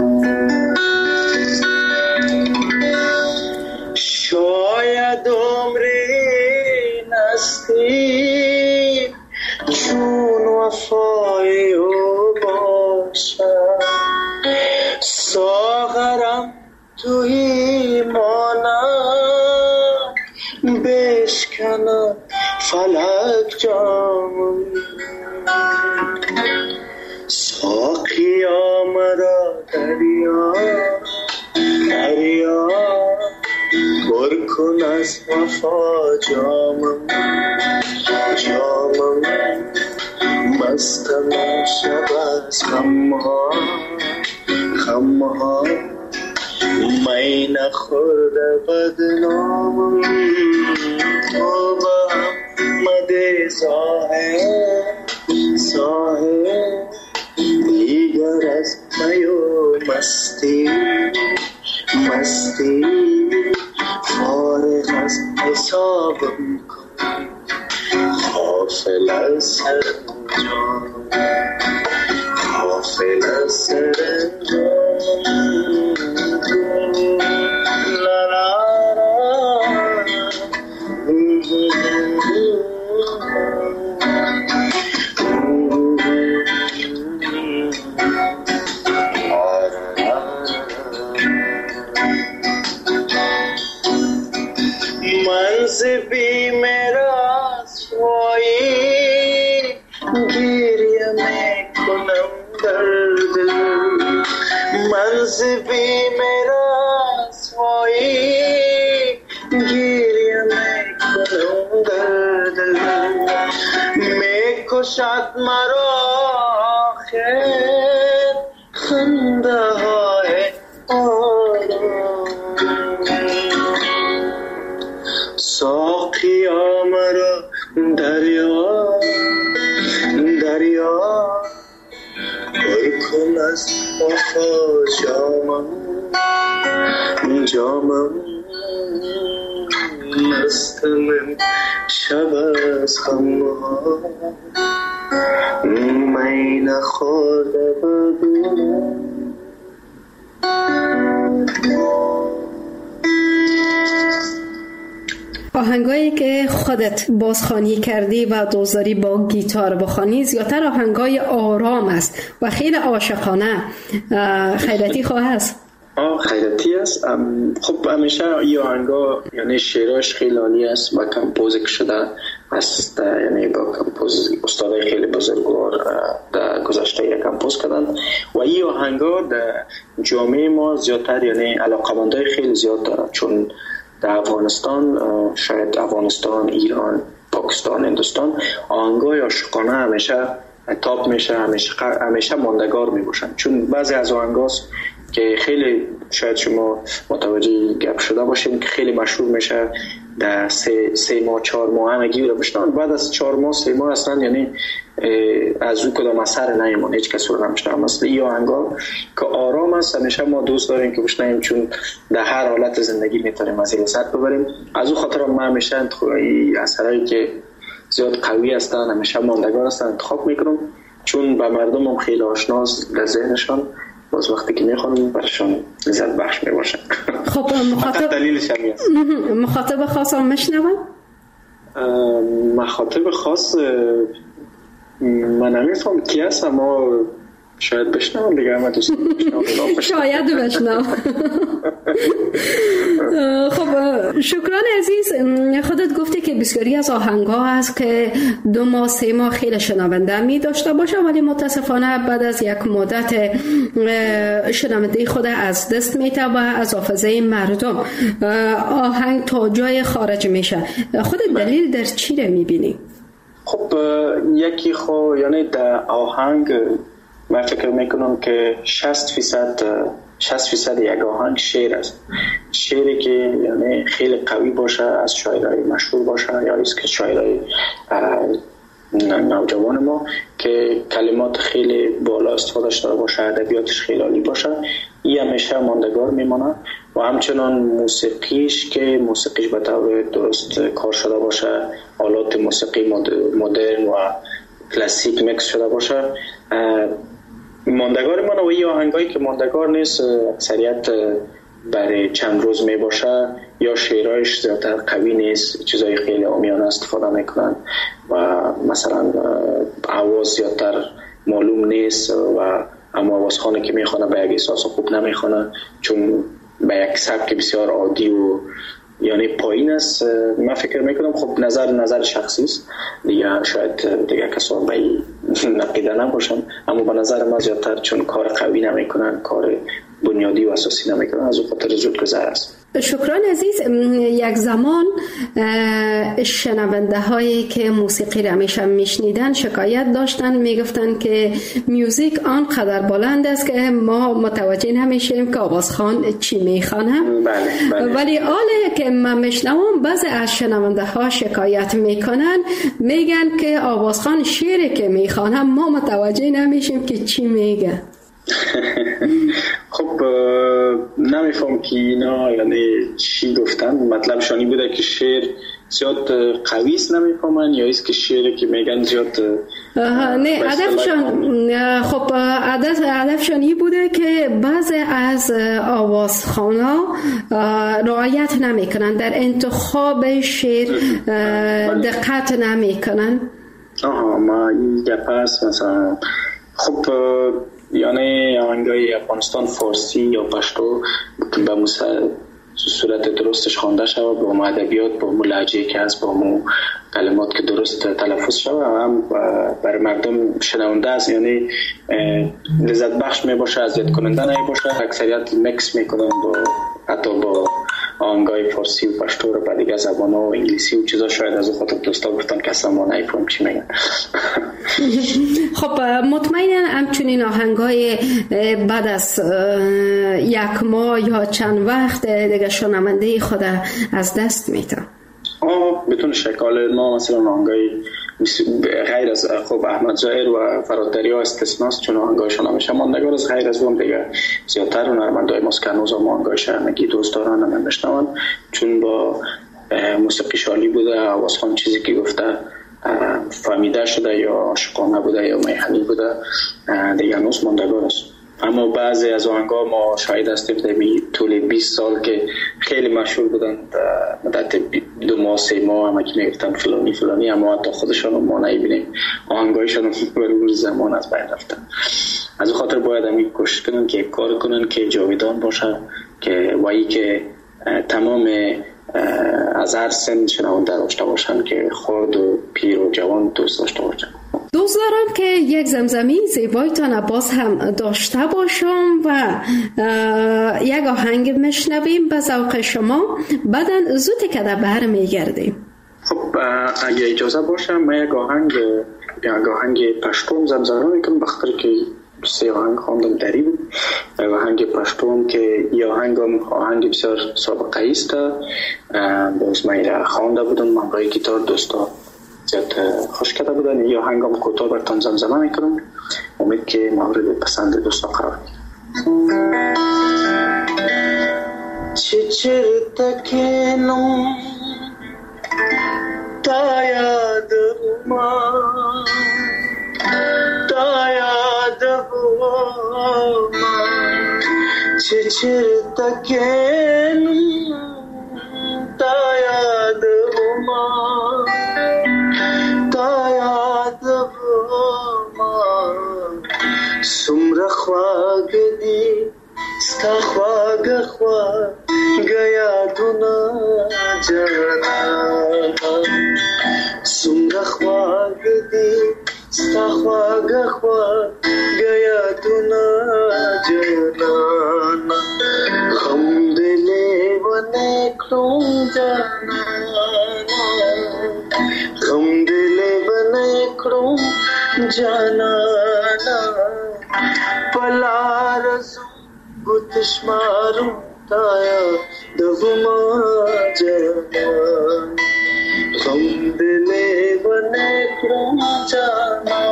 شاید عمری نزدیک چون وفای او باشد، ساغرم توی مانم بشکنم فلک جام، ساقیا مرا دریا دریا پر کن از وفا جامم جامم، مستم شب از غمها غمها، می نخورده بدنامم تو با محمد زاهد زاهد، دیگر از می و مستی مستی، فارغ از حسابم کن غافل از سرانجام غافل از سرانجام. لا لا منزبی میرا سوایی گیریه میکنم در دل، منزبی میرا سوایی گیریه میکنم در دل، میکشد مرا خیر خنده های آرام، ساقیا مرا دریا دریا پر کن از وفا جامم جامم، مستم شب از غمها می نخورده بدونم. آهنگایی که خودت بازخوانی کردی و دوست داری با گیتار بخوانی زیادتر آهنگای آرام است و خیلی عاشقانه. خیرتی خواه است؟ خیرتی است. خب همیشه این آهنگا یعنی شعراش خیلی عالی است و کمپوز شده است، یعنی با استادای خیلی بزرگوار در گذشته کمپوز کردن و این آهنگا در جامعه ما زیادتر یعنی علاقه‌مندای خیلی زیاد داره، چون در افغانستان، شاید افغانستان، ایران، پاکستان، هندوستان آهنگای عاشقانه همیشه تاپ میشه، همیشه ماندگار میباشن، چون بعضی از آهنگاست که خیلی شاید شما متوجه گپ شده باشین که خیلی مشهور میشه در 3 ماه 4 ماه همگی رو بشنن، بعد از 4 ماه 3 ماه هستن یعنی از او کدام اثر نمیمونه، هیچ کس رو نمیشنه. مثل این آهنگا که آرام است همیشه ما دوست داریم که بشنویم، چون در هر حالت زندگی میتونیم از این لذت ببریم. از اون خاطر ما همیشه انتخابی اثرایی که زیاد قوی هستن همیشه ماندگار هستن انتخاب میکنم، چون به مردم هم خیلی آشناست در ذهنشان باز وقتی که میخوانم برشان لذت بخش میباشه. خب دلیلش همین است. مخاطب خاص هم میشنون؟ مخاطب خاص من نمیفهم کی هست، اما شاید بشنوم دیگه. همه دوست شاید بشنوم. خب شکران عزیز، خودت گفتی که بسیاری از آهنگ‌ها هست که 2 ماه 3 ماه خیلی شنونده می داشته باشه، ولی متاسفانه بعد از یک مدت شنونده خود از دست میته و از حافظه مردم آهنگ تا جای خارج میشه. خودت دلیل در چی رو میبینی؟ خب یکی خب یعنی در آهنگ من فکر میکنم که 60% یک آهنگ شعر است. شعری که یعنی خیلی قوی باشه، از شاعرای مشهور باشه یا از که شاعرای نوجوان ما که کلمات خیلی بالا استفاده داشته باشه، ادبیاتش خیلی عالی باشه، این همیشه ماندگار میمونه. و همچنان موسیقیش که موسیقیش به طور درست کار شده باشه، آلات موسیقی مدرن و کلاسیک میکس شده باشه، ماندگار ما. و این آهنگایی که ماندگار نیست اکثریت برای چند روز می باشه یا شعرهایش زیادتر قوی نیست، چیزای خیلی عامیانه استفاده میکنن و مثلا آواز زیادتر معلوم نیست و اما آوازخوانی که میخونه به یک احساس خوب نمیخونه، چون به یک سبک بسیار عادی و یعنی پایین است. من فکر میکنم خب نظر شخصی است دیگه، شاید دیگه کسان به این نقیده نباشن، اما به نظر من زیادتر چون کار قوی نمیکنن، کار بنیادی و اساسی نمیکنن، از اون خاطر زود گذر است. شکران عزیز، یک زمان شنونده هایی که موسیقی را همیشه میشنیدن شکایت داشتن، میگفتن که میوزیک آنقدر بلند است که ما متوجه نمیشیم که آوازخوان چی میخوانه. بله. ولی حالا که من میشنوم بعضی از شنونده ها شکایت میکنن، میگن که آوازخوان شعری که میخوانه ما متوجه نمیشیم که چی میگه. خب نمیفهم که اینا یعنی چی گفتن، مطلب شانی بوده که شعر زیاد قوی است نمیفهمن، یا است که شعری که میگن زیاد نه هدفشان این بوده که بعضی از آوازخوانا رعایت نمیکنن، در انتخاب شعر دقت نمیکنن. ما این گپ است مثلا. خب یعنی آهنگای افغانستان فارسی یا پشتو به صورت درستش خوانده شود، با ادبیات، با لهجه‌ای که هست، با کلمات که درست تلفظ شود، هم برای مردم شنونده است، یعنی لذت بخش می باشه، اذیت کننده نمی باشه. اکثریت میکس میکنن با حتی با آهنگای فارسی و پشتو رو به دیگه زبان‌ها و انگلیسی و چیزا، شاید از خاطر دوستا گفتن که اصلا ما نمی‌فهمیم چی میگن. خب مطمئناً همچنین آهنگای بعد از یک ماه یا چند وقت دیگه شنونده خود از دست میده. بدون شک. ما مثلا آهنگای غیر از خب احمد ظاهر و فراد دریا استثناست، چون آهنگایشون همیشه ماندگار است. غیر از اون دیگه زیادتر هنرمندای ماست که هنوز هم آهنگایش همگی دوست دارن و میشنون، چون با موسیقی شالی بوده، آوازخوان چیزی که گفته فهمیده شده یا عاشقانه بوده یا میهنی بوده، دیگه هنوز ماندگار است. اما بعضی از آهنگ‌ها ما شاهد هستیم در طول 20 سال که خیلی مشهور بودن، مدت 2 ماه 3 ماه هم که میگفتن فلانی، اما حتی خودشان ما نمی‌بینیم آهنگایشان به مرور زمان از بین رفتن. از این خاطر باید همین کوشش کنن که کار کنن که جاودان باشه، که وایی که تمام از هر سن شنونده داشته باشن، که خرد و پیر و جوان دوست داشته باشن. دوست دارم که یک زمزمی زیبایتان باز هم داشته باشم و یک آهنگ میشنویم به ذوق شما، بعدن زودی که در بر میگردیم. خب اگه اجازه باشه من یک آهنگ پشتوم زمزمه میکنم، بخاطر که 3 آهنگ خواندم داری بود. آهنگ پشتوم که این آهنگ بسیار سابقه است، باز من را خوانده بودم، من برای گیتار دوستا زیاد خوش کرده بودن. این آهنگ هم کوتاه براتون زمزمه میکنم، امید که مورد پسند دوستا قرار بگیره. چچرتا کنم تا یاد ما Chichirtakenum tayad huma sumra khwagdi sta khwagkhwa gaya duna jana sumra khwagdi sta khwagkhwa gaya duna jana hum dile bane khum jana hum dile bane khum jana palarzu gutishmaru taya davuma jana hum dile bane khum jana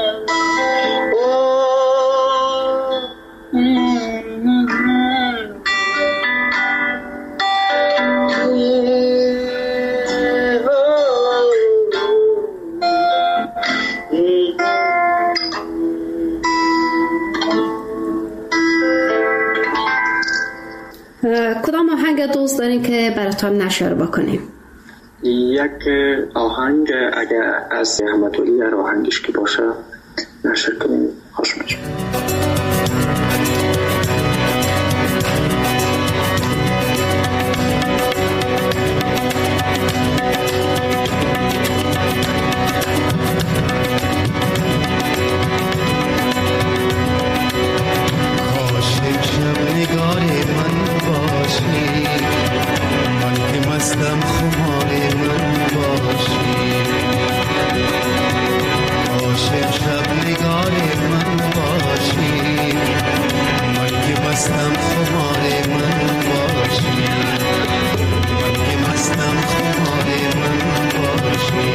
کدام آهنگ دوست دارین که براتان نشر بکنیم؟ یک آهنگ اگر از احمدولی هر آهنگش که باشه نشر کنیم خوش میشه. مستم خمار من باشی عاشق شب نگار من باشی من که مستم خمار من باشی من که مستم خمار من باشی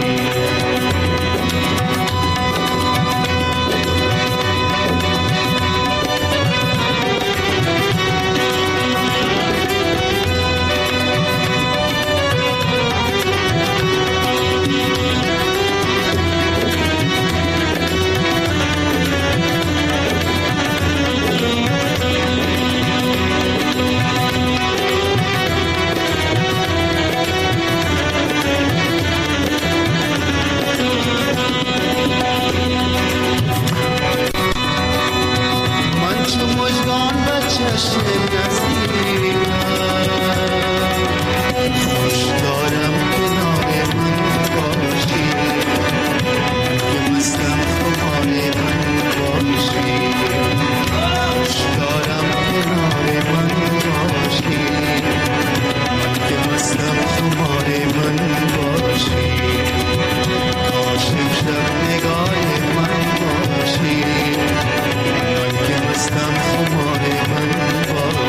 خمار من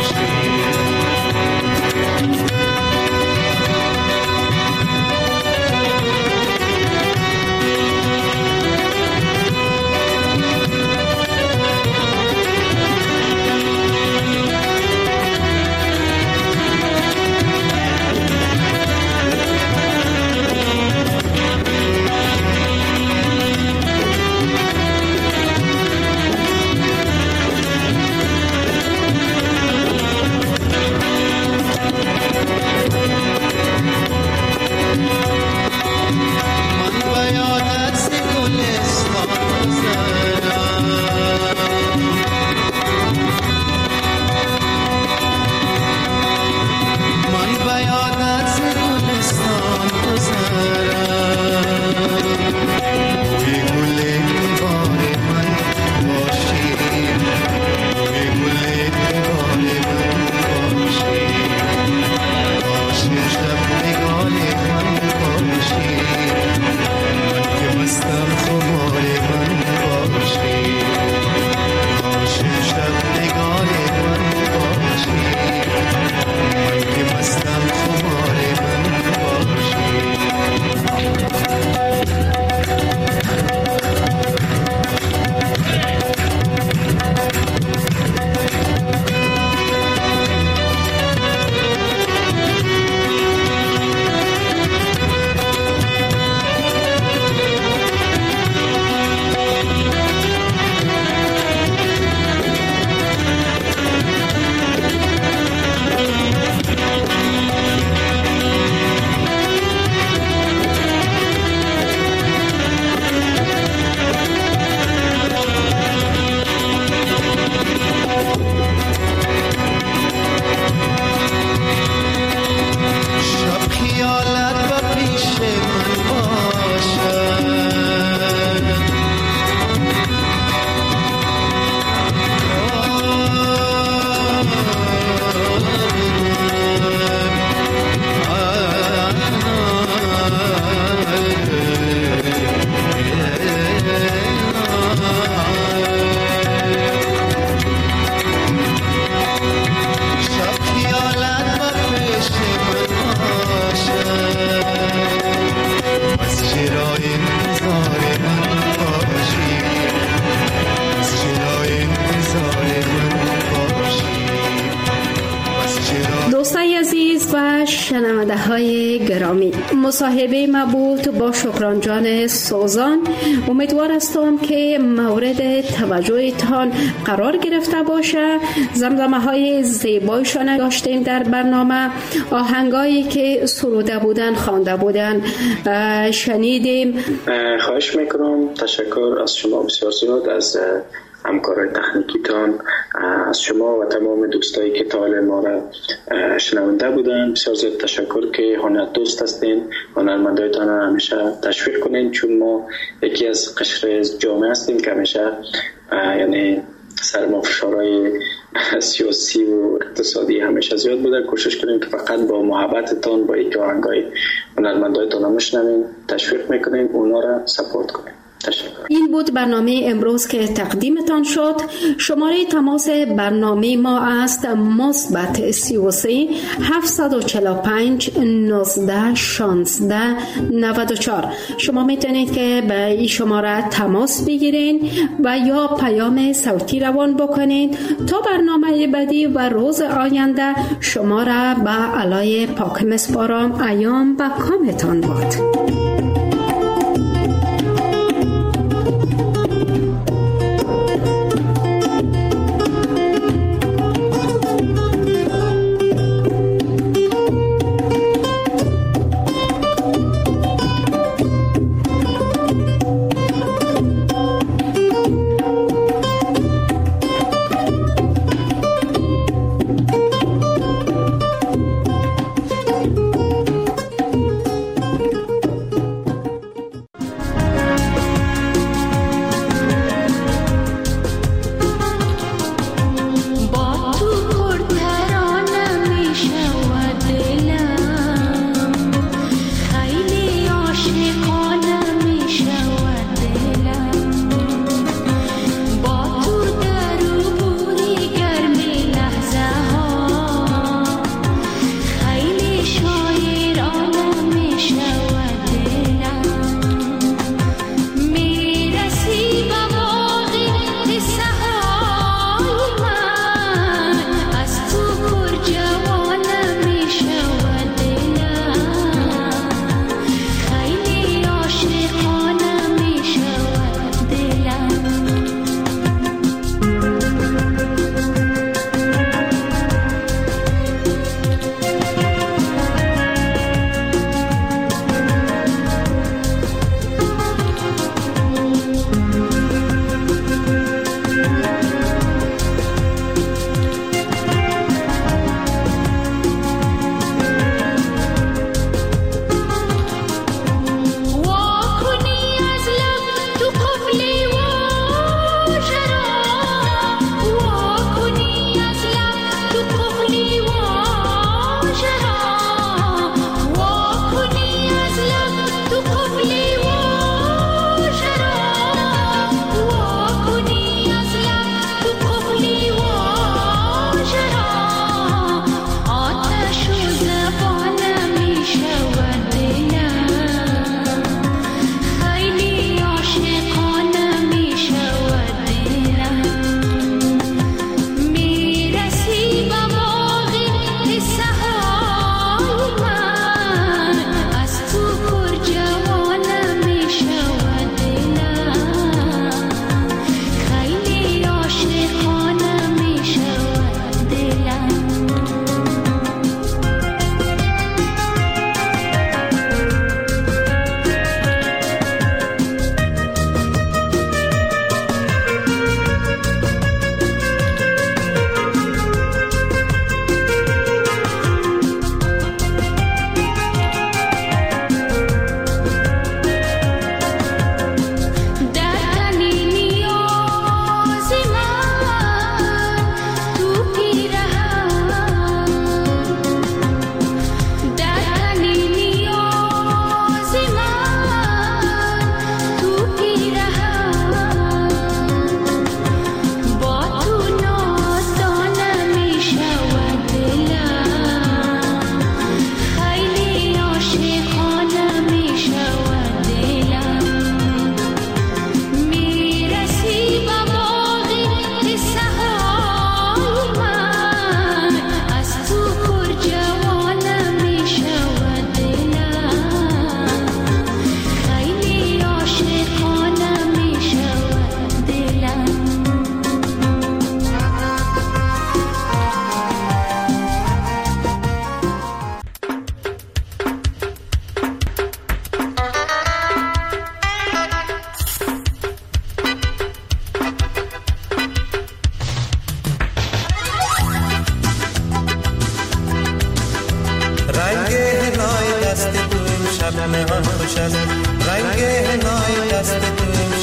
و شنونده های گرامی، مصاحبه ما بود با شکران جان سوزان. امیدوار هستم که مورد توجهتان قرار گرفته باشه. زمزمه های زیبایشان داشتیم در برنامه، آهنگایی که سروده بودن، خوانده بودن شنیدیم. خواهش میکنم، تشکر از شما بسیار زیاد، از همکارای تکنیکیتان، از شما و تمام دوستایی که تا حال ما را شنونده بودن. بسیار زیاد تشکر که هنر دوست هستین، هنرمندایتان را همیشه تشویق کنین، چون ما یکی از قشر جامعه هستیم که همیشه یعنی سرما فشارهای سیاسی و اقتصادی همیشه زیاد بوده. کوشش کنیم که فقط با محبتتان، با اینکه آهنگای هنرمندایتان را میشنوین، تشویق میکنین، اونا را سپورت کنین. تشکر. این بود برنامه امروز که تقدیمتان شد. شماره تماس برنامه ما است مثبت 33 745 19 16 94. شما میتونید که به این شماره تماس بگیرین و یا پیام صوتی روان بکنید تا برنامه بعدی و روز آینده شما را به علای پاک مسپارم. ایام و کامتان باد.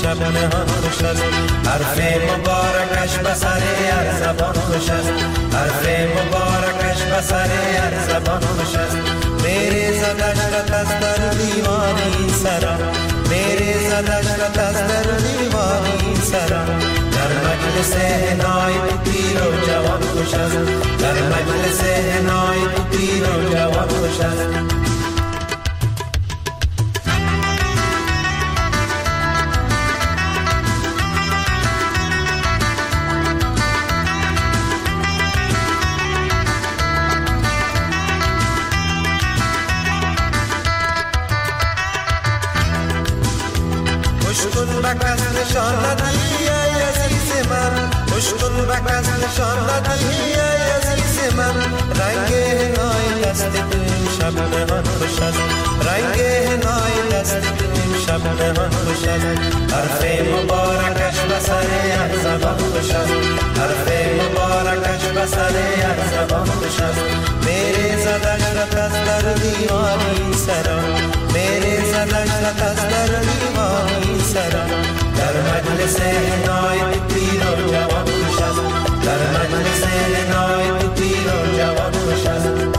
شب نهان خوش است، حرف مبارکش به سر هر زبان خوش است، حرف مبارکش به سر هر زبان خوش است. میری زدشت از در دیوان این سرا، میری زدشت از در دیوان این سرا. در مجلس هنای پیر و جوان خوش است، در مجلس هنای پیر و جوان خوش است. خوشکن بکس نشان ندهی ای عزیز من، خوشکن بکس نشان ندهی ای عزیز من. رنگ هنای دست تو شب نهان خوش است، رنگ هنای دست تو شب نهان خوش است. حرف مبارکش به سر هر زبان خوش است، حرف مبارکش به سر هر زبان خوش است. میری زدشت از در دیوان این سرا، میری زدشت از در دیوان این سرا. در مجلس هنای پیر و جوان خوش است، در مجلس هنای پیر و جوان خوش است.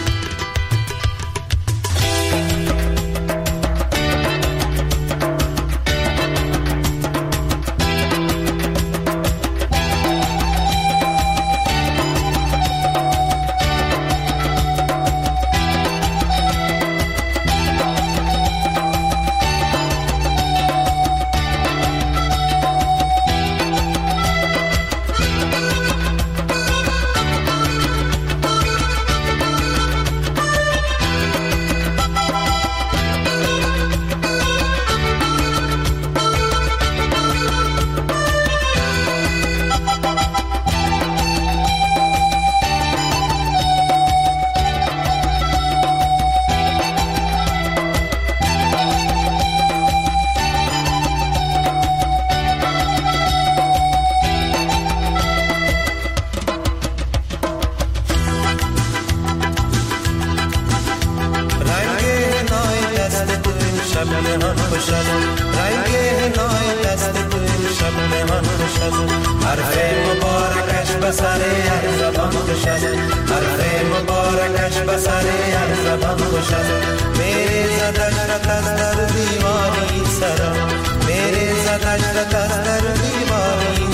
حرف مبارکش به سر هر زبان خوش است، حرف مبارکش به سر هر زبان خوش است. میری زدشت از در دیوان این سرا، میری زدشت از در دیوان این